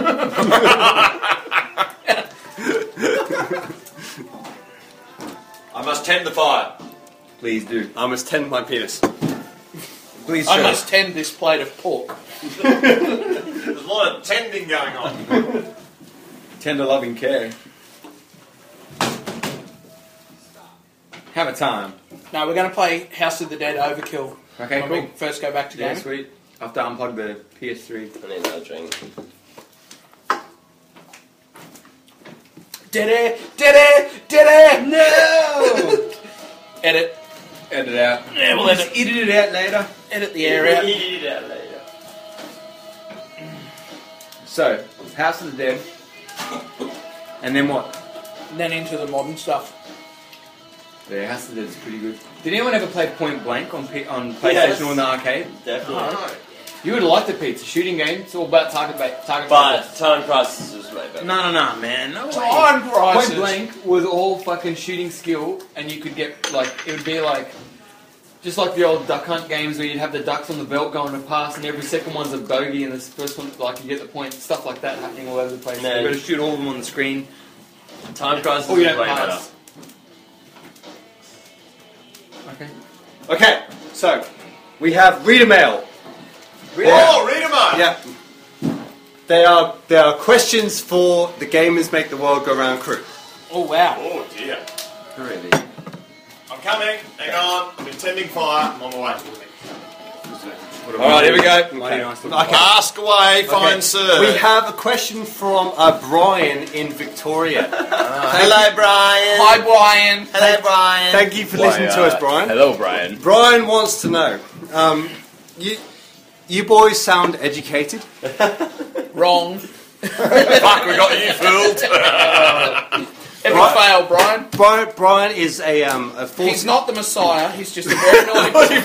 I must tend the fire. Please do. I must tend my penis. Please I show. must tend this plate of pork. There's a lot of tending going on. Tender loving care. Have a time. No, we're going to play House of the Dead Overkill. Okay, when cool. we first go back to Yeah, game. sweet. I have to unplug the PS3. I need another drink. Did it! No! Edit. Edit out. Yeah, we'll edit. Edit it out later. Edit the air out. Eat it out later. So, House of the Dead. And then what? Then into the modern stuff. Yeah, House of the Dead is pretty good. Did anyone ever play Point Blank on PlayStation Yes. or in the arcade? Definitely. You would have liked it, Pete. It's a shooting game. It's all about target But focus. Time Crisis was way better. No, man. No way. Time Crisis. Point Blank was all fucking shooting skill, and you could get, like, it would be like, just like the old duck hunt games where you'd have the ducks on the belt going to pass, and every second one's a bogey, and this first one, like, you get the point, stuff like that happening all over the place. Man. You've got to shoot all of them on the screen. Time Crisis Oh, was you way don't better. pass. Okay. Okay, so we have reader mail. Oh, read them out. Yeah. They are questions for the Gamers Make the World Go Round crew. Oh, wow. Oh, dear. Really? I'm coming. Hang on. I'm intending fire. I'm on my way. All All right, here we go. Mighty nice looking. Okay. Ask away, fine sir. We have a question from Brian in Victoria. Hello, Brian. Hi, Brian. Hello, Brian. Thank you for listening to us, Brian. Hello, Brian. Brian wants to know, you boys sound educated. Wrong. Fuck, we got you fooled. Every fail, Brian. Brian is a He's not the Messiah. He's just a very naughty.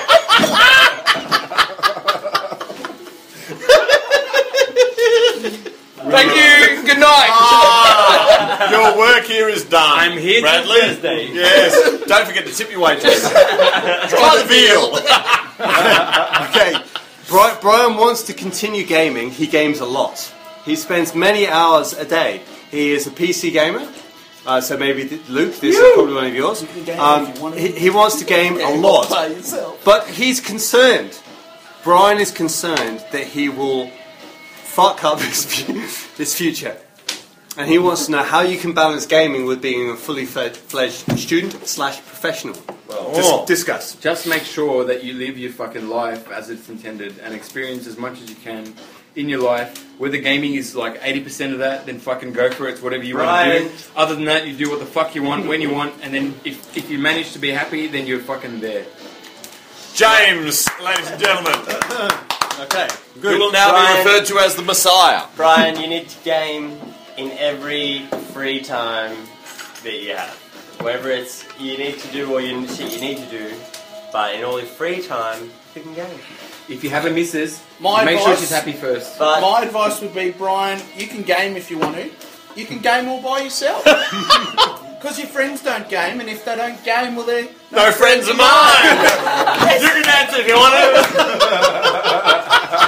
Thank you. Good night. Your work here is done. I'm here till Bradley. Thursday. Yes. Don't forget to tip your waitress. Try the veal. Okay, Brian wants to continue gaming. He games a lot. He spends many hours a day. He is a PC gamer. So maybe Luke, this is probably one of yours. He wants to game a lot, By yourself. but he's concerned. Brian is concerned that he will fuck up his future, and he wants to know how you can balance gaming with being a fully fledged student/professional. Discuss. Just make sure that you live your fucking life as it's intended and experience as much as you can in your life. Whether gaming is like 80% of that, then fucking go for it. It's whatever you want to do. Other than that, you do what the fuck you want, when you want, and then if you manage to be happy, then you're fucking there. James, ladies and gentlemen, Okay, who will now Brian. be referred to as the Messiah. Brian, you need to game in every free time that you have. Whether it's you need to do or shit you need to do, but in all your free time, you can game. If you have a missus, My make sure advice- she's happy first. But My advice would be, Brian, you can game if you want to. You can game all by yourself. Because your friends don't game, and if they don't game, well, they're No friends of mine. You can answer if you want to.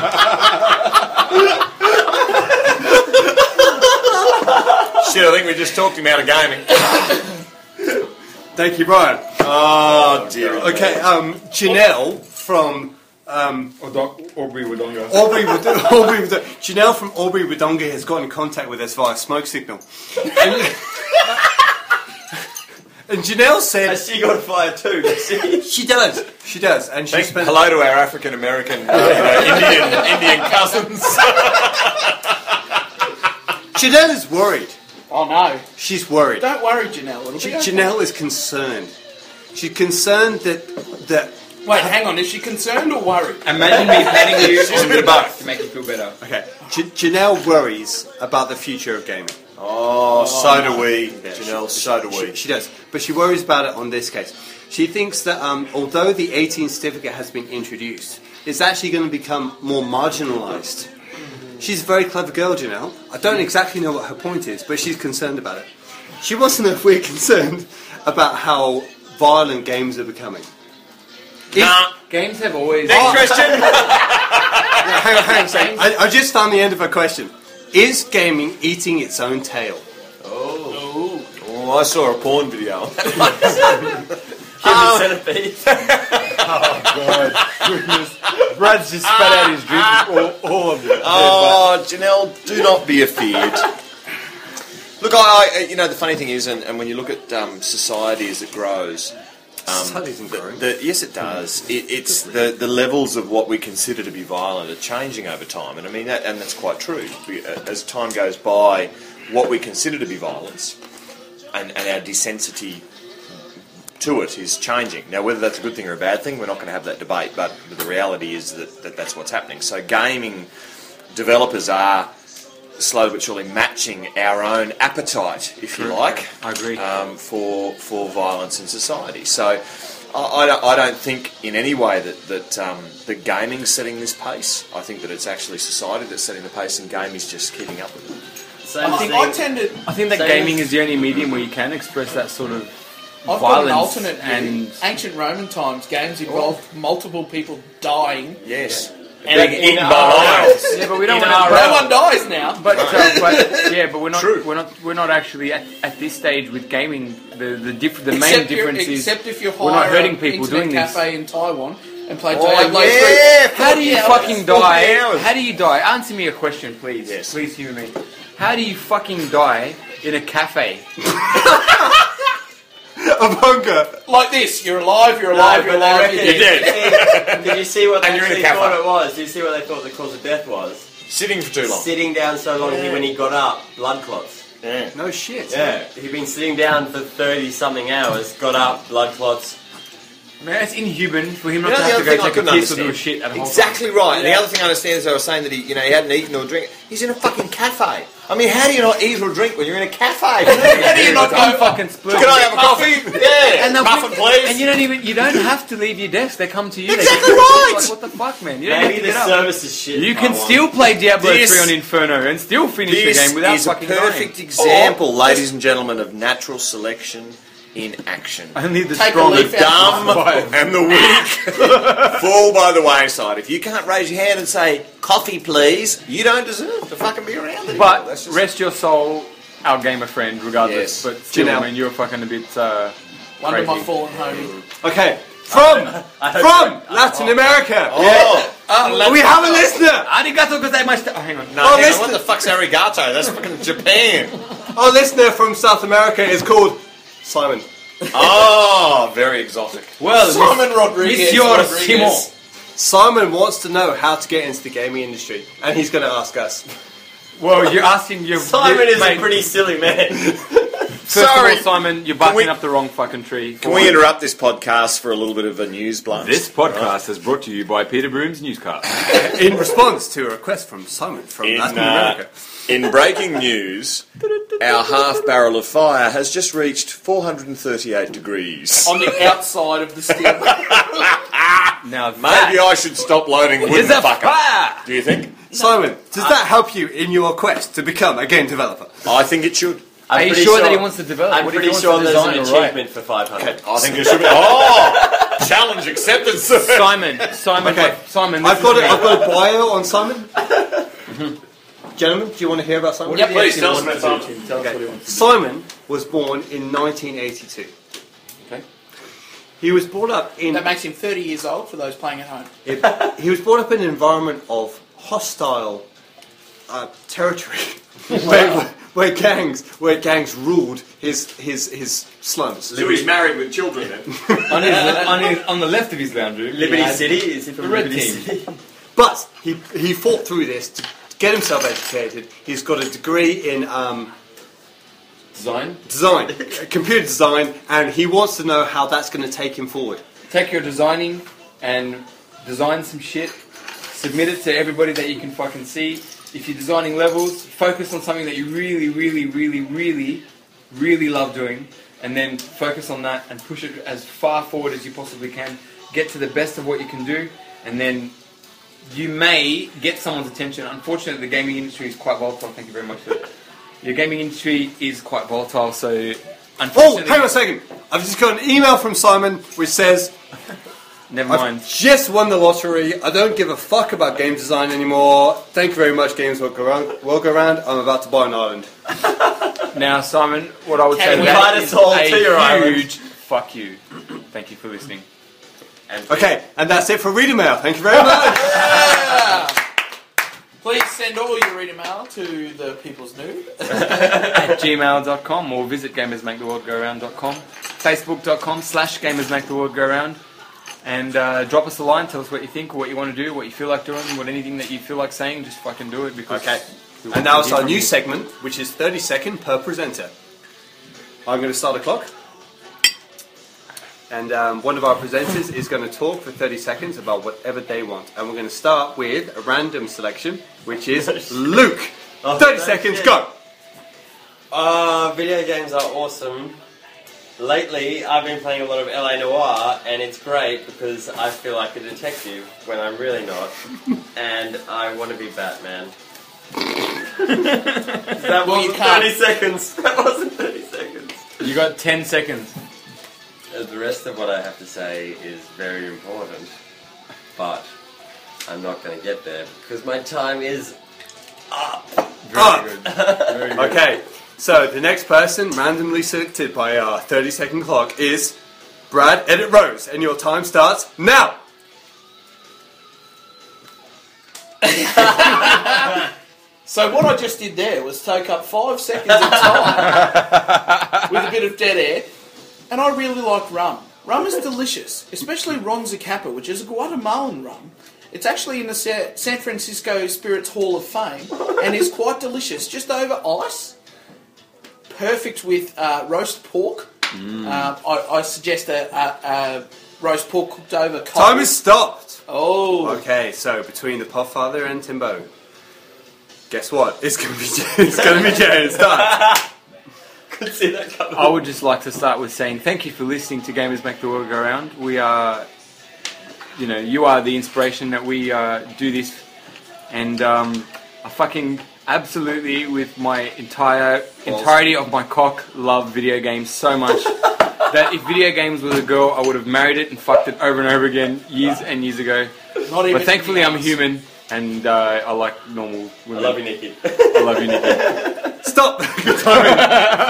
Shit, I think we just talked him out of gaming. thank you, Brian. Oh dear. Okay, Janelle from Aubrey Wodonga. Aubrey Janelle from Aubrey Wodonga has got in contact with us via smoke signal. And Janelle said Has she got fired too? Does she? she does. She does, and she spent. Hello to our African American, Indian cousins. Janelle is worried. Oh no. She's worried. Don't worry, Janelle. It'll be okay. Janelle is concerned. She's concerned that. Wait, hang on. Is she concerned or worried? Imagine me patting you on the butt to make you feel better. Okay, Janelle worries about the future of gaming. Oh, so do we, Janelle, so do we. She does, but she worries about it on this case. She thinks that although the 18 certificate has been introduced, it's actually going to become more marginalised. She's a very clever girl, Janelle. I don't exactly know what her point is, but she's concerned about it. She wants to know if we're concerned about how violent games are becoming. Games have always... Next question. Hang on a second. I just found the end of her question. Is gaming eating its own tail? Oh, I saw a porn video. Human centipede. Oh, God. Goodness. Brad's just spat out his drink, all of it. Oh, Janelle, do not be afeared. Look, I you know, the funny thing is, and when you look at society as it grows, Society isn't growing. yes, it does. It's the levels of what we consider to be violent are changing over time, and I mean that's quite true. As time goes by, what we consider to be violence and our desensity to it is changing. Now, whether that's a good thing or a bad thing, we're not going to have that debate, but the reality is that that's what's happening. So gaming developers are slowly but surely matching our own appetite, if you like, I agree. For violence in society. So I don't think in any way that gaming's setting this pace. I think that it's actually society that's setting the pace, and gaming's just keeping up with it. Same thing. I tended. I think that Same gaming as- is the only medium where you can express that sort of I've got an violence alternate and view. Ancient Roman times, games involved multiple people dying. Yes. And Being in eaten our by lions. yeah, but we don't In want our- to. No one dies now. But we're not. True. We're not actually at this stage with gaming. The main Except difference is except if you we're not hire hurting an people internet doing this. cafe in Taiwan and play Oh, Diablo 3. yeah, How do you 40 fucking hours. die? 40 hours. How do you die? Answer me a question, please. Yes. Please humor me. How do you fucking die in a cafe? Of hunger. Like this, you're alive, you're No, alive, but you're they alive, reckon- you're dead. Did you see what they And you're in a actually cafe. thought it was? Did you see what they thought the cause of death was? Sitting for too long. Sitting down so long when he got up, blood clots. Yeah. No shit. Yeah, he'd been sitting down for 30-something hours, got up, blood clots. Man, it's inhuman for him You not know, to the have other to thing go I take a couldn't piss or do a understand. shit at home. Exactly right. And the other thing I understand is they were saying that he hadn't eaten or drink. He's in a fucking cafe. I mean, how do you not eat or drink when you're in a cafe? How do you not I'm go? fucking splurging. Can I have a coffee? Yeah. And they'll muffin, pick- please. And you don't have to leave your desk. They come to you. Exactly they right. Like, what the fuck, man? You don't Maybe have to the get up. service is shit. You in can Taiwan. still play Diablo This- 3 on Inferno and still finish the This game without is a fucking perfect dying. example, ladies and gentlemen, of natural selection in action. Only the Take a strong. leaf out. Dumb and the weak fall by the wayside. If you can't raise your hand and say, coffee please, you don't deserve to fucking be around anymore. But That's just- rest your soul, our gamer friend, regardless. Yes. But still, Janelle. I mean, you're fucking a bit One of my crazy. fallen homie. Okay. From Latin America. We have a listener. Arigato gozaimasu. Oh, hang on. No, Oh, hang on, listen. what the fuck's arigato? That's fucking Japan. Our listener from South America is called Simon. Oh, very exotic. Well, Simon Rodriguez. Monsieur Simon. Simon wants to know how to get into the gaming industry, and he's going to ask us. Well, you're asking your Simon is mate, a pretty silly man. First Sorry. of all, Simon, you're Can barking we- up the wrong fucking tree. Can we interrupt this podcast for a little bit of a news blast? This podcast is brought to you by Peter Broom's Newscast. In response to a request from Simon from Latin America. In breaking news, our half barrel of fire has just reached 438 degrees. On the outside of the steel. Now Maybe I should stop loading wood, is a fucker. fire. Do you think? Simon, does that help you in your quest to become a game developer? I think it should. Are you sure that he wants to develop? I'm What if he pretty wants sure to there's design an or write? achievement for 500. I think it should be. Oh! Challenge accepted, sir. Simon, Okay. Simon. I've got a bio on Simon. Gentlemen, do you want to hear about Simon? Yep. Please tell us about something. Tell us what he wants. Simon was born in 1982. Okay. He was brought up in That makes him 30 years old for those playing at home. he was brought up in an environment of hostile territory, where where gangs ruled his slums. So he's married with children then. on the left of his lounge room, Liberty he had City? Is he from the red Liberty team. City? But he fought through this to get himself educated. He's got a degree in Design. computer design, and he wants to know how that's going to take him forward. Take your designing and design some shit. Submit it to everybody that you can fucking see. If you're designing levels, focus on something that you really, really, really, really, really love doing, and then focus on that and push it as far forward as you possibly can. Get to the best of what you can do, and then you may get someone's attention. Unfortunately, the gaming industry is quite volatile. Thank you very much for that. Your gaming industry is quite volatile, so Oh, unfortunately... hang on a second. I've just got an email from Simon which says, Never mind. I've just won the lottery. I don't give a fuck about game design anymore. Thank you very much, Games Will Go Around. I'm about to buy an island. Now, Simon, what I would say we to invite that us is all to your a island? huge fuck you. Thank you for listening. Okay, and that's it for reader mail. Thank you very much. Yeah. Please send all your reader mail to the People's Noob. At gmail.com or visit gamersmaketheworldgoaround.com, facebook.com/gamersmaketheworldgoaround, and drop us a line. Tell us what you think, or what you want to do, what you feel like doing, anything that you feel like saying. Just fucking do it, because Okay. we And want now to it's hear our from new you. segment, which is 30 second per presenter. I'm going to start a clock. And one of our presenters is going to talk for 30 seconds about whatever they want. And we're going to start with a random selection, which is Luke. 30 seconds, shit. go! Video games are awesome. Lately, I've been playing a lot of LA Noire, and it's great because I feel like a detective when I'm really not, and I want to be Batman. That Well, you wasn't can't. 30 seconds. That wasn't 30 seconds. You got 10 seconds. The rest of what I have to say is very important, but I'm not going to get there because my time is up. Very good. Very good. Okay, so the next person, randomly selected by our 30 second clock, is Brad Edit Rose, and your time starts now! So what I just did there was take up 5 seconds of time with a bit of dead air, and I really like rum. Rum is delicious, especially Ron Zacapa, which is a Guatemalan rum. It's actually in the San Francisco Spirits Hall of Fame, and is quite delicious. Just over ice, perfect with roast pork. I suggest a roast pork cooked over cold. Time is stopped! Oh, Okay, so between the Podfather and Timbo, guess what? It's gonna be Jay. It's done. Could see that coming. I would just like to start with saying thank you for listening to Gamers Make the World Go Round. We are, you are the inspiration that we do this, and I fucking absolutely, with my entirety of my cock, love video games so much that if video games was a girl, I would have married it and fucked it over and over again years and years ago. not even. But thankfully, I'm human, and I like normal I women. love you, Nikki. I love you, Nikki. Stop! Good timing.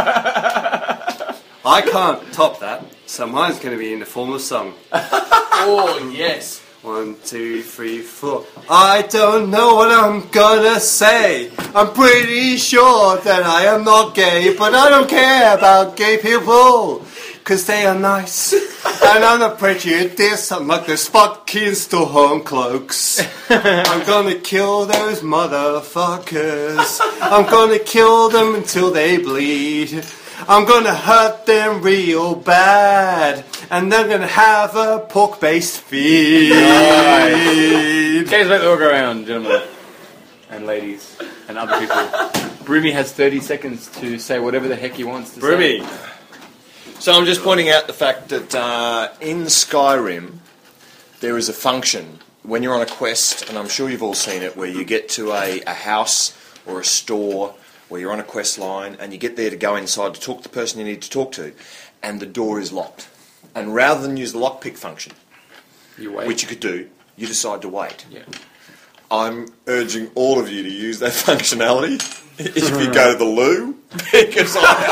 I can't top that, so mine's going to be in the form of song. Oh yes. 1, 2, 3, 4. I don't know what I'm gonna say. I'm pretty sure that I am not gay, but I don't care about gay people, 'cause they are nice. And I'm not prejudiced, I'm like those fucking Stockholm cloaks. I'm gonna kill those motherfuckers. I'm gonna kill them until they bleed. I'm gonna hurt them real bad, and they're gonna have a pork-based feed. Gamers Make the World Go Round, gentlemen and ladies and other people. Broomy has 30 seconds to say whatever the heck he wants to say. Broomy. So I'm just pointing out the fact that in Skyrim there is a function when you're on a quest, and I'm sure you've all seen it, where you get to a house or a store where you're on a quest line and you get there to go inside to talk to the person you need to talk to, and the door is locked. And rather than use the lockpick function, You wait. which you could do, you decide to wait. Yeah. I'm urging all of you to use that functionality if you go to the loo, because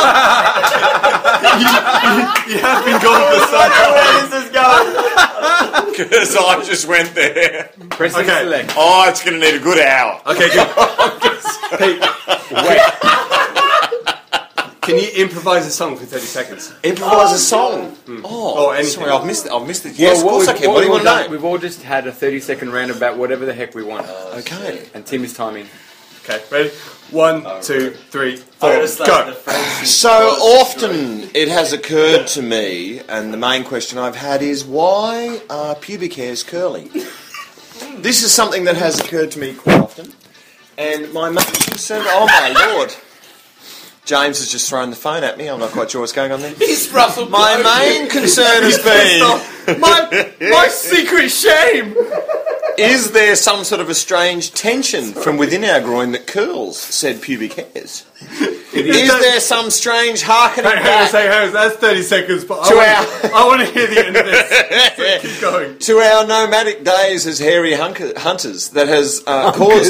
You have been gone for so long. Where is this going? because I just went there. Press and Okay. select. Oh, it's going to need a good hour. Okay, good. Wait. Can you improvise a song for 30 seconds? Improvise a song. Or anything. Sorry, I've missed it. Yes, of course I can. What do you want to know? We've all just had a 30-second round about whatever the heck we want. Okay. And Tim is timing. Okay, ready? 1, 2, 3, 4, I'm gonna start go. the French So often it has occurred to me, and the main question I've had is, why are pubic hairs curly? This is something that has occurred to me quite often, and my main concern... Oh my lord! James has just thrown the phone at me. I'm not quite sure what's going on there. He's Russell. My main concern has been... My secret shame! Is there some sort of a strange tension from within our groin that curls said pubic hairs? Is there some strange harkening back That's 30 seconds, but To I want to hear the end of this. So keep going. to our nomadic days as hairy hunters that has caused...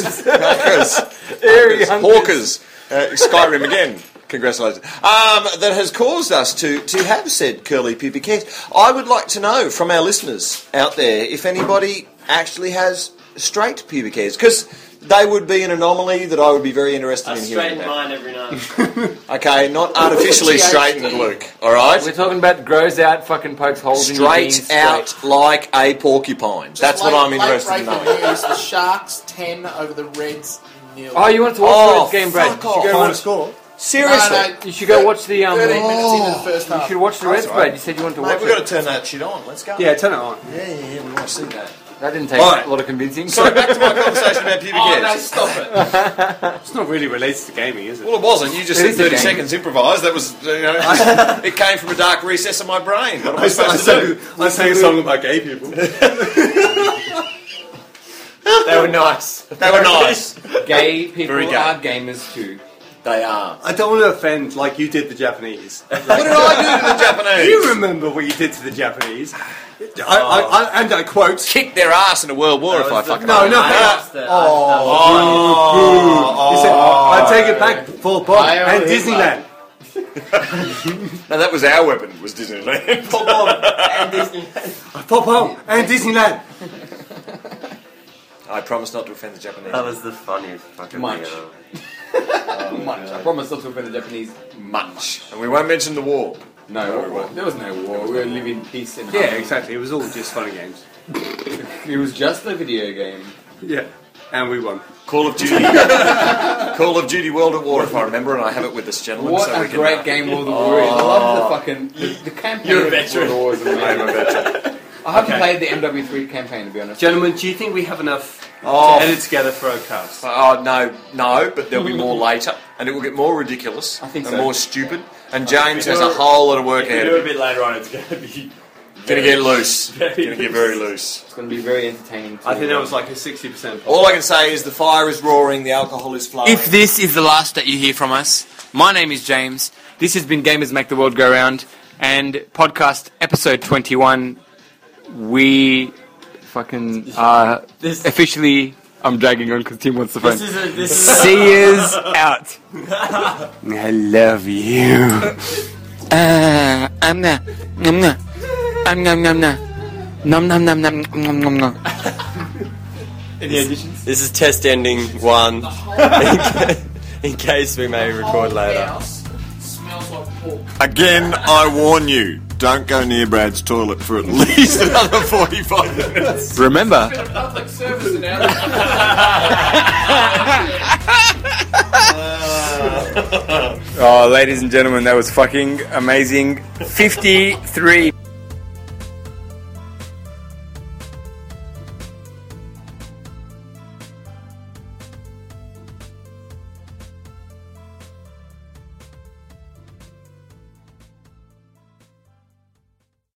Hawkers. Skyrim again. Congratulations. That has caused us to have said curly pubic hairs. I would like to know from our listeners out there if anybody actually has straight pubic hairs, because they would be an anomaly that I would be very interested I in hearing straighten about. mine every night. Okay, not artificially straightened, Luke. All right, We're talking about grows out, fucking pokes holes in your jeans. straight out like a porcupine. That's what I'm interested in breaking knowing. news, the Sharks 10 over the Reds 0. Oh, you wanted to watch the Reds game, Brad? fuck You should go Final watch. score. Seriously, You should go watch the 13 minutes into the first You half. should watch the Reds, Brad. You said you wanted to mate, watch we've got it. to turn that shit on. Let's go. Yeah, turn it on. Yeah, we want to see that. That didn't take Right. a lot of convincing. So back to my conversation about pubic Oh, no, hairs. stop it. It's not really related to gaming, is it? Well, it wasn't. You just It said is a 30 game. seconds improvised. That was, it came from a dark recess of my brain. What am I supposed to do? I sang a song about gay people. They were nice. They were nice. Gay people Very gay. are gamers too. They are. I don't want to offend like you did the Japanese. What did I do to the Japanese? You remember what you did to the Japanese? And I quote, Kick their ass in a world war if I fucking... No, no. I lost it. he said, I take it back for Bob and Disneyland. No, that was our weapon, was Disneyland. And Disneyland. Pop Bob and Disneyland. I promise not to offend the Japanese. That was the funniest fucking Much. thing ever. Much. I promise not to offend the Japanese. Much. And we won't mention the war. No, there was no war. We were living peace and Yeah, harmony. exactly. It was all just funny games. It was just a video game. Yeah. And we won. Call of Duty. Call of Duty World at War, if I remember, and I have it with this gentleman. What so a we can, great game World of War is. I love the fucking... The campaign You're a of veteran. World of War is amazing. I'm a veteran. I haven't played the MW3 campaign, to be honest. Gentlemen, do you think we have enough Oh. to edit together for our cast? Oh, no, but there'll be more later, and it will get more ridiculous I think and so. more stupid, and James has a whole lot of work If we ahead do of a him. bit later on, it's going to be... Gonna get loose. Very Gonna get very loose. It's going to be very entertaining. I think that was like a 60%. All I can say is the fire is roaring, the alcohol is flowing. If this is the last that you hear from us, my name is James. This has been Gamers Make the World Go Round, and podcast episode 21. We fucking are officially. I'm dragging on because Tim wants the phone. This is See yous out. I love you. I'm not. I'm not. I'm nom nom nom. Nom nom nom nom nom nom nom. Any additions? This is test ending 1. In case we may record later. House smells like pork. Again, I warn you, don't go near Brad's toilet for at least another 45 minutes. Remember. Public service announcement. Oh, ladies and gentlemen, that was fucking amazing. 53